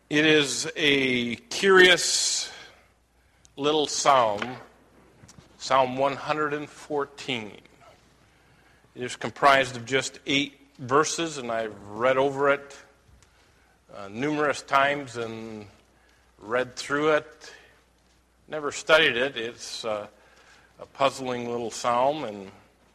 It is a curious little psalm, Psalm 114. It is comprised of just 8 verses, and I've read over it numerous times and read through it. Never studied it. It's a puzzling little psalm, and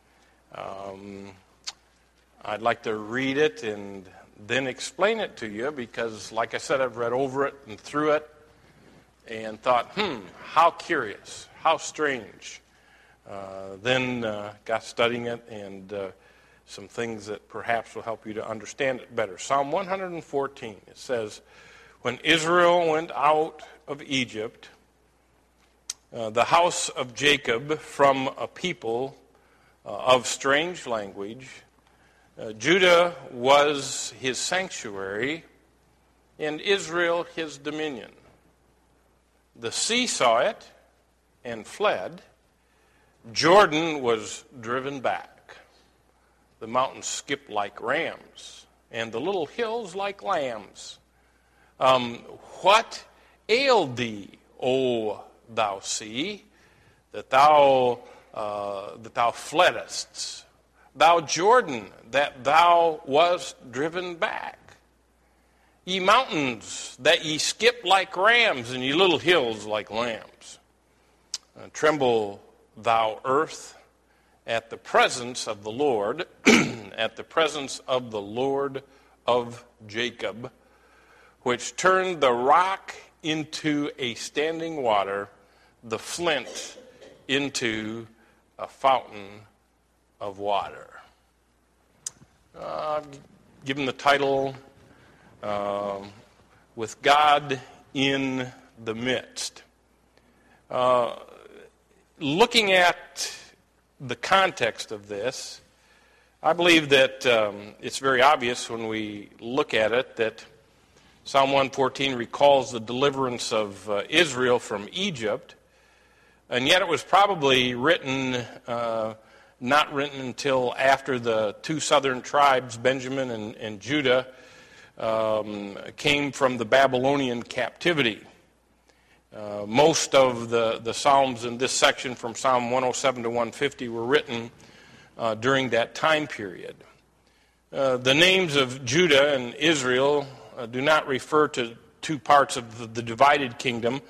I'd like to read it and then explain it to you because, like I said, I've read over it and through it and thought, how curious, how strange. Then got studying it and some things that perhaps will help you to understand it better. Psalm 114, it says, when Israel went out of Egypt, the house of Jacob from a people of strange language, Judah was his sanctuary, and Israel his dominion. The sea saw it and fled. Jordan was driven back. The mountains skipped like rams, and the little hills like lambs. What ailed thee, O thou sea, that thou fleddest? Thou Jordan, that thou wast driven back. Ye mountains, that ye skip like rams, and ye little hills like lambs. Tremble, thou earth, at the presence of the Lord, at the presence of the Lord of Jacob, which turned the rock into a standing water, the flint into a fountain of water. Given the title, With God in the Midst. Looking at the context of this, I believe that it's very obvious when we look at it that Psalm 114 recalls the deliverance of Israel from Egypt, and yet it was probably written, not written until after the 2 southern tribes, Benjamin and Judah, came from the Babylonian captivity. Most of the Psalms in this section from Psalm 107 to 150 were written during that time period. The names of Judah and Israel do not refer to 2 parts of the divided kingdom,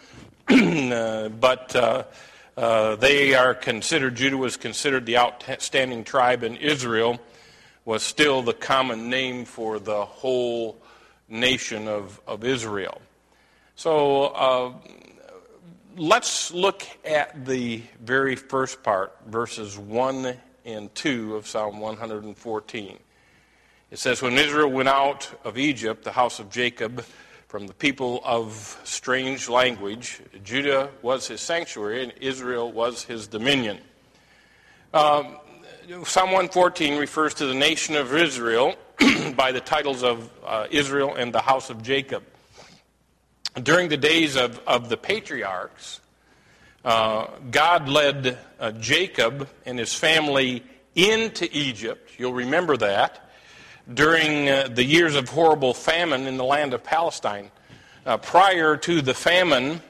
but they are considered, Judah was considered the outstanding tribe, and Israel was still the common name for the whole nation of Israel. So let's look at the very first part, verses 1 and 2 of Psalm 114. It says, when Israel went out of Egypt, the house of Jacob, from the people of strange language, Judah was his sanctuary and Israel was his dominion. Psalm 114 refers to the nation of Israel by the titles of Israel and the house of Jacob. During the days of the patriarchs, God led Jacob and his family into Egypt. You'll remember that. During the years of horrible famine in the land of Palestine. Prior to the famine,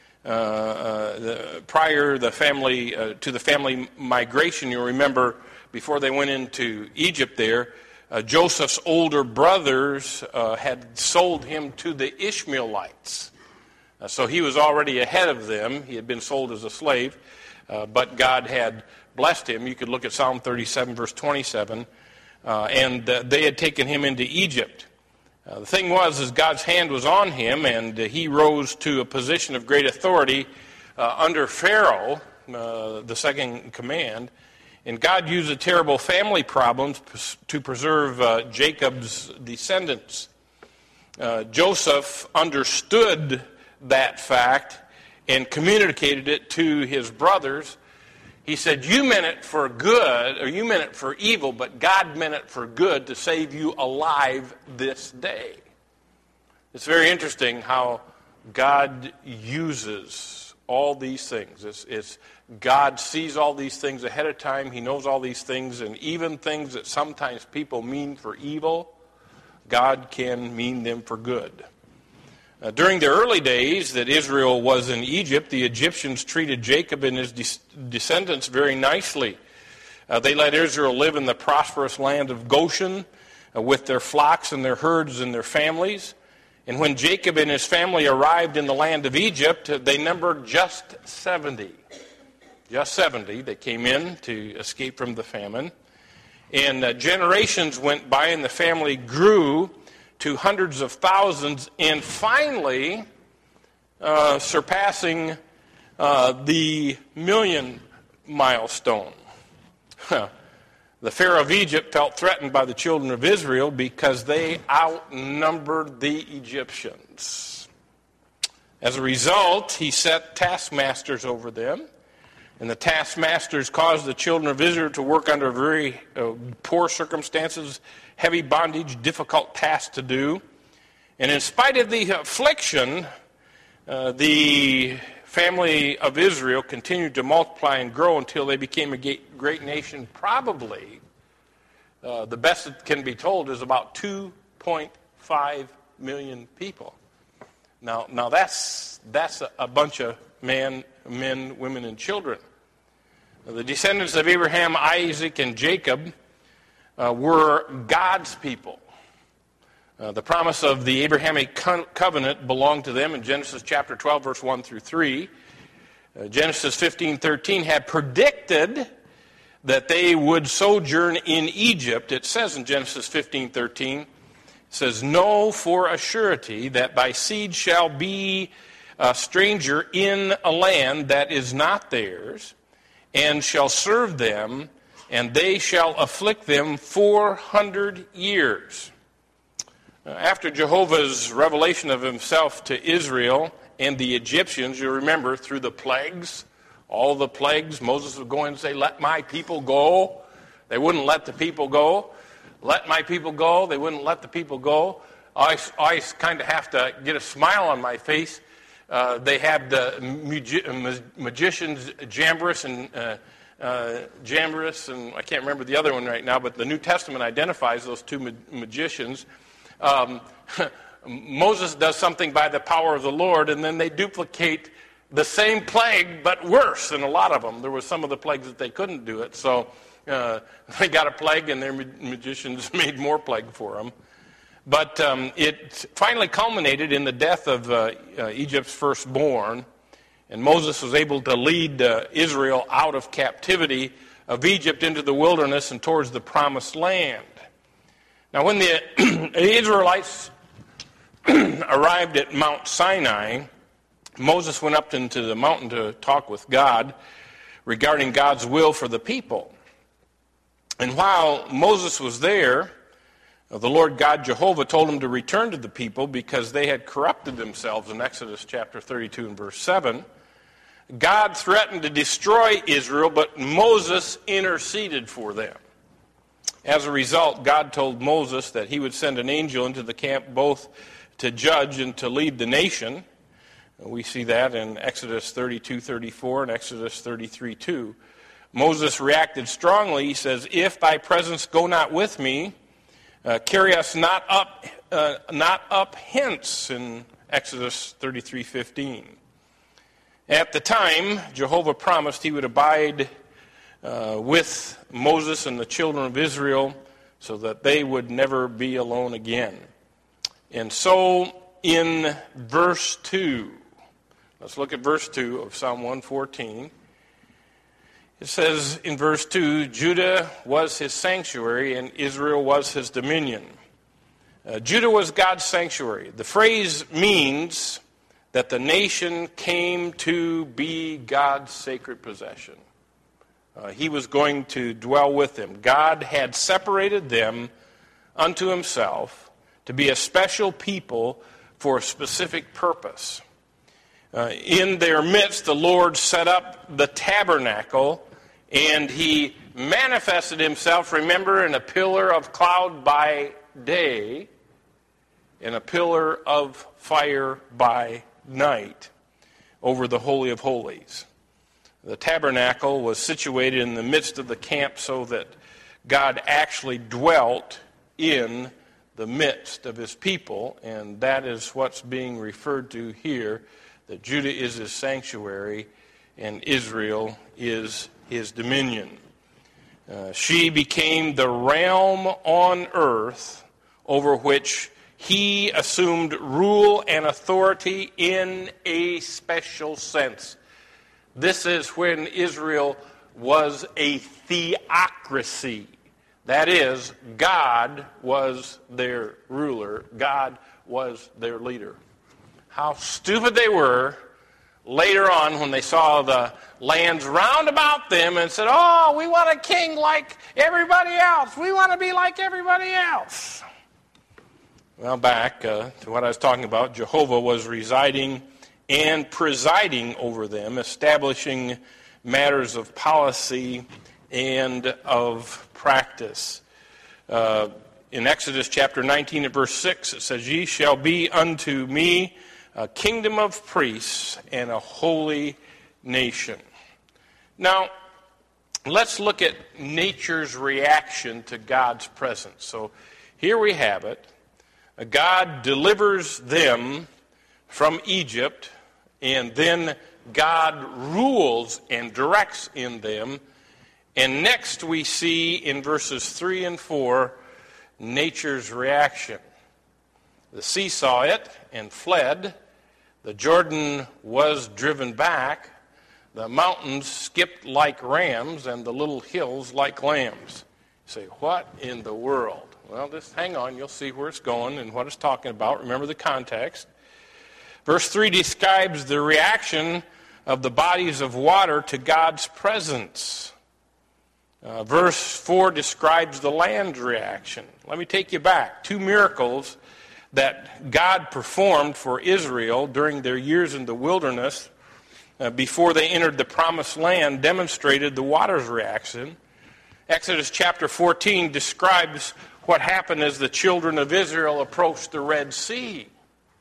to the family migration, you'll remember before they went into Egypt there, Joseph's older brothers had sold him to the Ishmaelites. So he was already ahead of them. He had been sold as a slave, but God had blessed him. You could look at Psalm 37, verse 27. And they had taken him into Egypt. The thing was, God's hand was on him, and he rose to a position of great authority under Pharaoh, the second in command. And God used the terrible family problems to preserve Jacob's descendants. Joseph understood that fact and communicated it to his brothers. He said, you meant it for good, or you meant it for evil, but God meant it for good to save you alive this day. It's very interesting how God uses all these things. It's God sees all these things ahead of time. He knows all these things, and even things that sometimes people mean for evil, God can mean them for good. During the early days that Israel was in Egypt, the Egyptians treated Jacob and his descendants very nicely. They let Israel live in the prosperous land of Goshen with their flocks and their herds and their families. And when Jacob and his family arrived in the land of Egypt, they numbered just 70. Just 70. They came in to escape from the famine. And generations went by and the family grew to hundreds of thousands, and finally surpassing the million milestone. The Pharaoh of Egypt felt threatened by the children of Israel because they outnumbered the Egyptians. As a result, he set taskmasters over them, and the taskmasters caused the children of Israel to work under very poor circumstances, heavy bondage, difficult tasks to do. And in spite of the affliction, the family of Israel continued to multiply and grow until they became a great nation. Probably, the best that can be told is about 2.5 million people. Now that's a bunch of men, women, and children. The descendants of Abraham, Isaac, and Jacob were God's people. The promise of the Abrahamic covenant belonged to them in Genesis chapter 12, verse 1 through 3. Genesis 15:13 had predicted that they would sojourn in Egypt. It says in Genesis 15:13, it says, "Know for a surety that thy seed shall be a stranger in a land that is not theirs, and shall serve them, and they shall afflict them 400 years. After Jehovah's revelation of himself to Israel and the Egyptians, you remember, through the plagues, all the plagues, Moses would go in and say, "Let my people go." They wouldn't let the people go. "Let my people go." They wouldn't let the people go. I kind of have to get a smile on my face. They had the magicians, Jambres and I can't remember the other one right now, but the New Testament identifies those two magicians. Moses does something by the power of the Lord, and then they duplicate the same plague, but worse than a lot of them. There were some of the plagues that they couldn't do it, so they got a plague, and their magicians made more plague for them. But it finally culminated in the death of Egypt's firstborn, and Moses was able to lead Israel out of captivity of Egypt into the wilderness and towards the promised land. Now, when the Israelites arrived at Mount Sinai, Moses went up into the mountain to talk with God regarding God's will for the people. And while Moses was there, the Lord God Jehovah told him to return to the people because they had corrupted themselves in Exodus chapter 32 and verse 7. God threatened to destroy Israel, but Moses interceded for them. As a result, God told Moses that he would send an angel into the camp both to judge and to lead the nation. We see that in Exodus 32:34 and Exodus 33:2. Moses reacted strongly. He says, "If thy presence go not with me, carry us not up hence," in Exodus 33:15. At the time, Jehovah promised he would abide with Moses and the children of Israel so that they would never be alone again. And so in verse 2, let's look at verse 2 of Psalm 114. It says in verse 2, "Judah was his sanctuary and Israel was his dominion." Judah was God's sanctuary. The phrase means that the nation came to be God's sacred possession. He was going to dwell with them. God had separated them unto himself to be a special people for a specific purpose. In their midst, the Lord set up the tabernacle, and he manifested himself, remember, in a pillar of cloud by day and a pillar of fire by night over the Holy of Holies. The tabernacle was situated in the midst of the camp so that God actually dwelt in the midst of his people, and that is what's being referred to here, that Judah is his sanctuary and Israel is his dominion. She became the realm on earth over which he assumed rule and authority in a special sense. This is when Israel was a theocracy. That is, God was their ruler. God was their leader. How stupid they were later on when they saw the lands round about them and said, oh, we want a king like everybody else. We want to be like everybody else. Well, back to what I was talking about, Jehovah was residing and presiding over them, establishing matters of policy and of practice. In Exodus chapter 19 and verse 6, it says, ye shall be unto me a kingdom of priests and a holy nation. Now, let's look at nature's reaction to God's presence. So here we have it. God delivers them from Egypt, and then God rules and directs in them. And next we see in verses 3 and 4 nature's reaction. The sea saw it and fled. The Jordan was driven back. The mountains skipped like rams and the little hills like lambs. You say, what in the world? Well, just hang on. You'll see where it's going and what it's talking about. Remember the context. Verse 3 describes the reaction of the bodies of water to God's presence. Verse 4 describes the land's reaction. Let me take you back. 2 miracles that God performed for Israel during their years in the wilderness before they entered the promised land demonstrated the water's reaction. Exodus chapter 14 describes what happened as the children of Israel approached the Red Sea.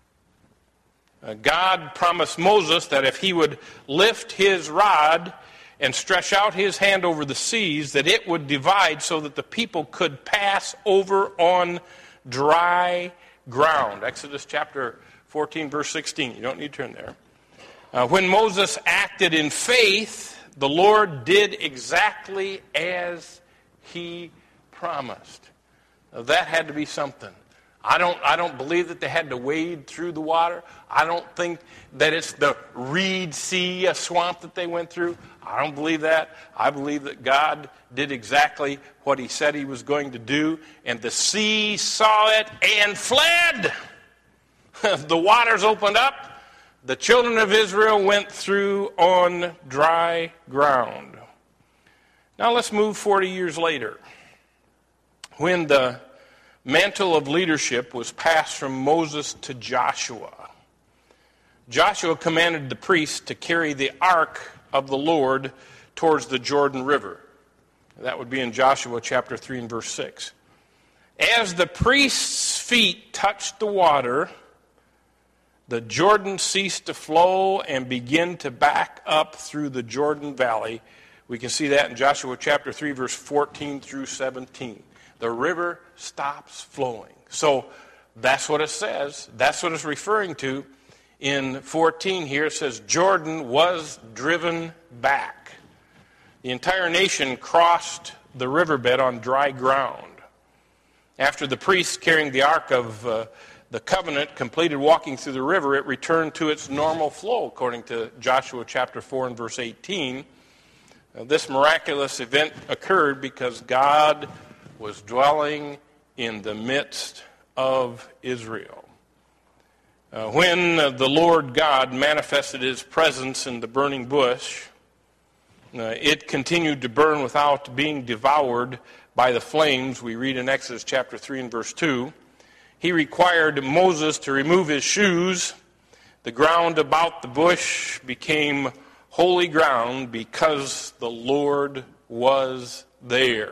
God promised Moses that if he would lift his rod and stretch out his hand over the seas, that it would divide so that the people could pass over on dry ground. Exodus chapter 14, verse 16. You don't need to turn there. When Moses acted in faith, the Lord did exactly as he promised. Now, that had to be something. I don't believe that they had to wade through the water. I don't think that it's the Reed Sea, a swamp that they went through. I don't believe that. I believe that God did exactly what he said he was going to do, and the sea saw it and fled. The waters opened up. The children of Israel went through on dry ground. Now let's move 40 years later, when the mantle of leadership was passed from Moses to Joshua. Joshua commanded the priests to carry the ark of the Lord towards the Jordan River. That would be in Joshua chapter 3 and verse 6. As the priest's feet touched the water, the Jordan ceased to flow and began to back up through the Jordan Valley. We can see that in Joshua chapter 3 verse 14 through 17. The river stops flowing. So that's what it says. That's what it's referring to. In 14 here it says Jordan was driven back. The entire nation crossed the riverbed on dry ground. After the priests carrying the ark of the covenant completed walking through the river, it returned to its normal flow, according to Joshua chapter 4 and verse 18. This miraculous event occurred because God was dwelling in the midst of Israel. When the Lord God manifested his presence in the burning bush, it continued to burn without being devoured by the flames. We read in Exodus chapter 3 and verse 2. He required Moses to remove his shoes. The ground about the bush became holy ground because the Lord was there.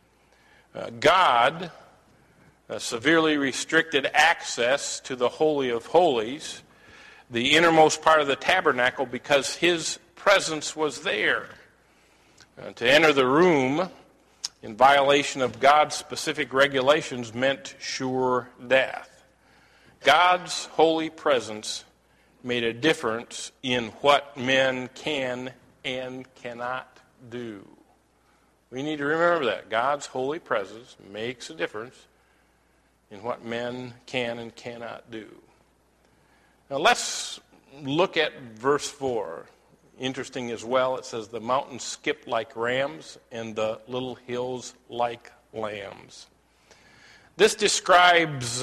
God severely restricted access to the Holy of Holies, the innermost part of the tabernacle, because his presence was there. To enter the room in violation of God's specific regulations meant sure death. God's holy presence made a difference in what men can and cannot do. We need to remember that. God's holy presence makes a difference in what men can and cannot do. Now let's look at verse 4. Interesting as well, it says, the mountains skip like rams and the little hills like lambs. This describes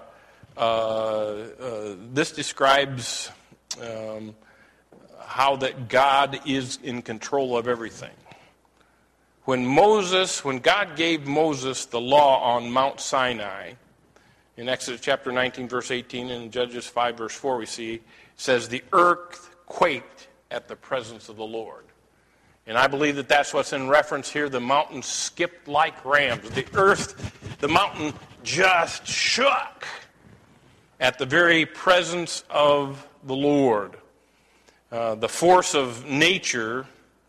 how that God is in control of everything. When God gave Moses the law on Mount Sinai, in Exodus chapter 19, verse 18, and in Judges 5, verse 4, we see, it says, the earth quaked at the presence of the Lord. And I believe that that's what's in reference here. The mountains skipped like rams. The mountain just shook at the very presence of the Lord. The force of nature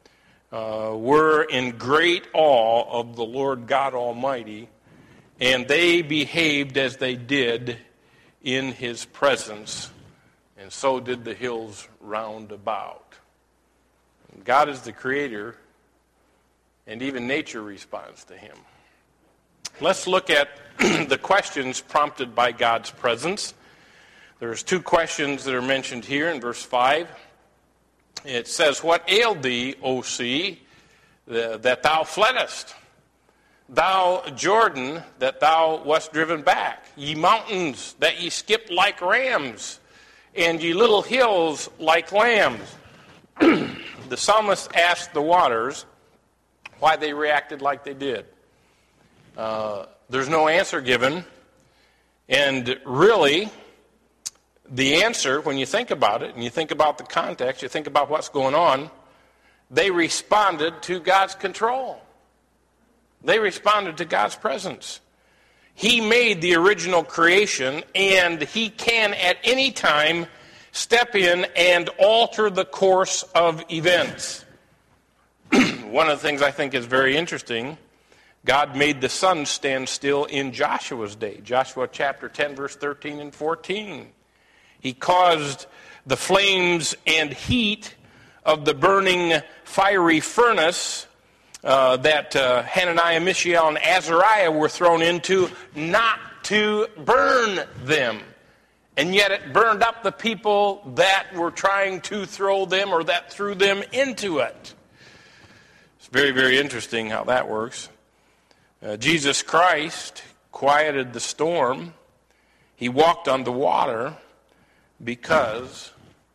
were in great awe of the Lord God Almighty, and they behaved as they did in his presence, and so did the hills round about. God is the creator, and even nature responds to him. Let's look at the questions prompted by God's presence. There's two questions that are mentioned here in verse 5. It says, what ailed thee, O sea, that thou fleddest? Thou Jordan, that thou wast driven back? Ye mountains, that ye skipped like rams, and ye little hills like lambs? The psalmist asked the waters why they reacted like they did. There's no answer given. And really, the answer, when you think about it, and you think about the context, you think about what's going on, they responded to God's control. They responded to God's presence. He made the original creation, and he can at any time step in and alter the course of events. One of the things I think is very interesting, God made the sun stand still in Joshua's day. Joshua chapter 10, verse 13 and 14. He caused the flames and heat of the burning fiery furnace that Hananiah, Mishael, and Azariah were thrown into not to burn them. And yet it burned up the people that were trying to throw them or that threw them into it. It's very, very interesting how that works. Jesus Christ quieted the storm. He walked on the water because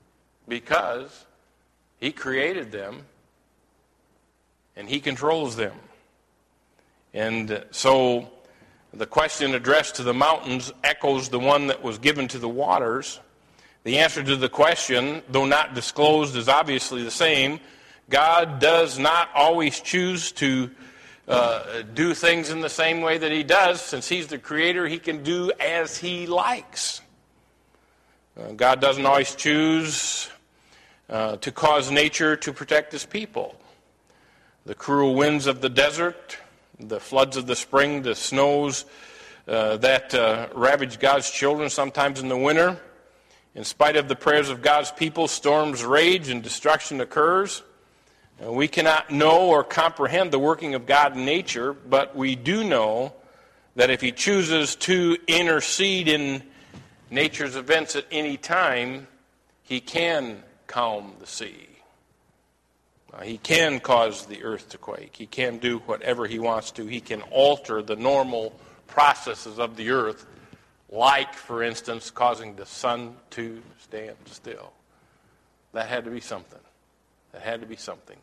he created them and he controls them. And so the question addressed to the mountains echoes the one that was given to the waters. The answer to the question, though not disclosed, is obviously the same. God does not always choose to do things in the same way that he does. Since he's the creator, he can do as he likes. God doesn't always choose to cause nature to protect his people. The cruel winds of the desert, the floods of the spring, the snows that ravage God's children sometimes in the winter. In spite of the prayers of God's people, storms rage and destruction occurs. We cannot know or comprehend the working of God in nature, but we do know that if he chooses to intercede in nature's events at any time, he can calm the sea. He can cause the earth to quake. He can do whatever he wants to. He can alter the normal processes of the earth, like, for instance, causing the sun to stand still. That had to be something. That had to be something.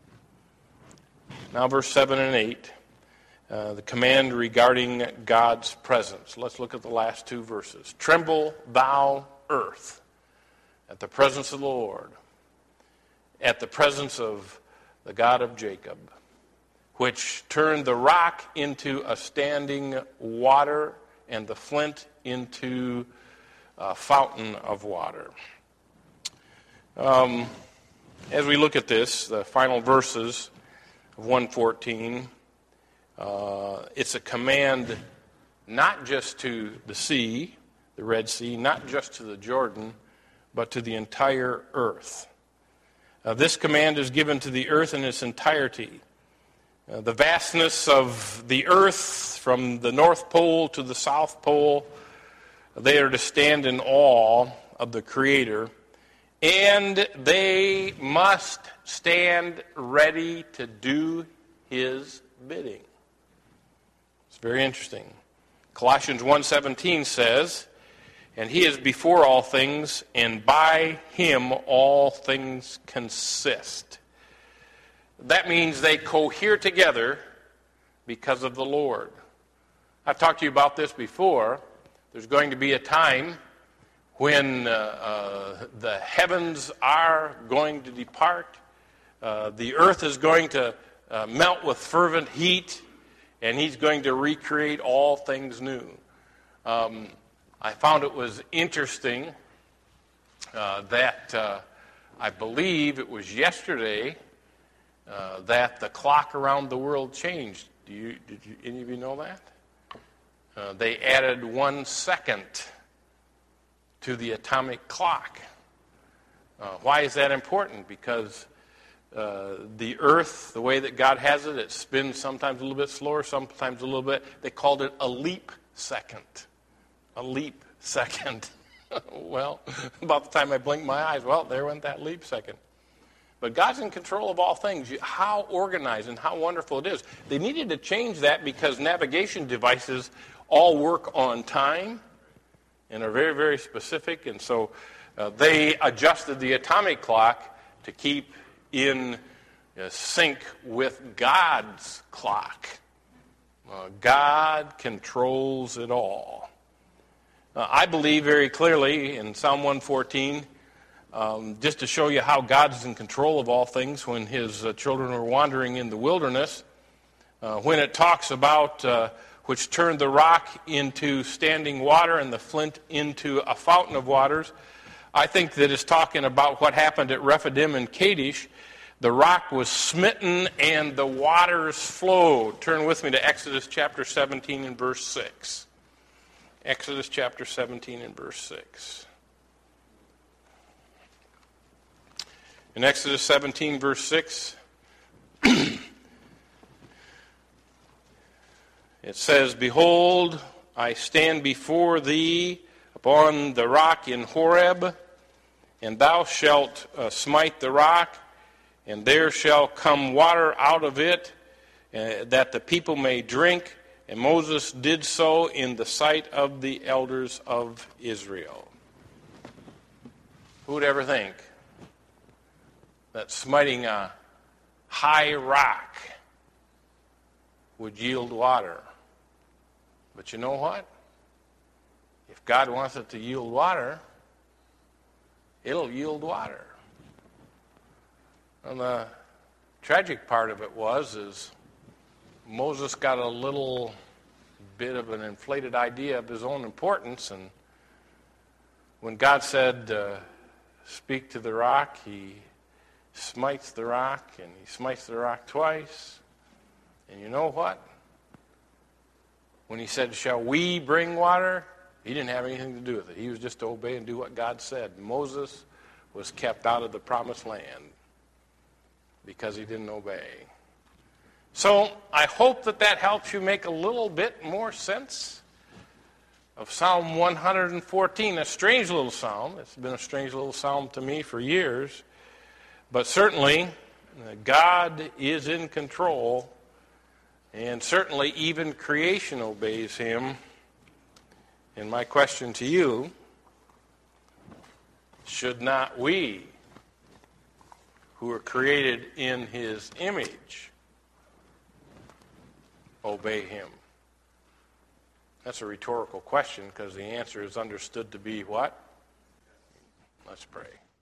Now, verse 7 and 8, the command regarding God's presence. Let's look at the last two verses. Tremble, thou earth, at the presence of the Lord, at the presence of the God of Jacob, which turned the rock into a standing water and the flint into a fountain of water. As we look at this, the final verses of 114, It's a command not just to the sea, the Red Sea, not just to the Jordan, but to the entire earth. This command is given to the earth in its entirety. The vastness of the earth from the North Pole to the South Pole, they are to stand in awe of the Creator, and they must stand ready to do His bidding. It's very interesting. Colossians 1:17 says, "And He is before all things, and by Him all things consist." That means they cohere together because of the Lord. I've talked to you about this before. There's going to be a time when the heavens are going to depart. The earth is going to melt with fervent heat, and He's going to recreate all things new. I found it was interesting that I believe it was yesterday that the clock around the world changed. Did any of you know that? They added 1 second to the atomic clock. Why is that important? Because the earth, the way that God has it, it spins sometimes a little bit slower, sometimes a little bit. They called it a leap second. A leap second. Well, about the time I blinked my eyes, well, there went that leap second. But God's in control of all things. How organized and how wonderful it is. They needed to change that because navigation devices all work on time and are very, very specific. And so they adjusted the atomic clock to keep in sync with God's clock. God controls it all. I believe very clearly in Psalm 114, just to show you how God is in control of all things when His children were wandering in the wilderness, when it talks about which turned the rock into standing water and the flint into a fountain of waters, I think that it's talking about what happened at Rephidim and Kadesh. The rock was smitten and the waters flowed. Turn with me to Exodus chapter 17 and verse 6. Exodus chapter 17 and verse 6. In Exodus 17, verse 6, it says, "Behold, I stand before thee upon the rock in Horeb, and thou shalt smite the rock, and there shall come water out of it, that the people may drink. And Moses did so in the sight of the elders of Israel." Who would ever think that smiting a high rock would yield water? But you know what? If God wants it to yield water, it'll yield water. And the tragic part of it is Moses got a little bit of an inflated idea of his own importance, and when God said, "Speak to the rock," he smites the rock, and he smites the rock twice. And you know what? When he said, "Shall we bring water?" he didn't have anything to do with it. He was just to obey and do what God said. Moses was kept out of the promised land because he didn't obey. So I hope that helps you make a little bit more sense of Psalm 114, a strange little psalm. It's been a strange little psalm to me for years. But certainly, God is in control, and certainly even creation obeys Him. And my question to you, should not we, who are created in His image, obey Him? That's a rhetorical question because the answer is understood to be what? Let's pray.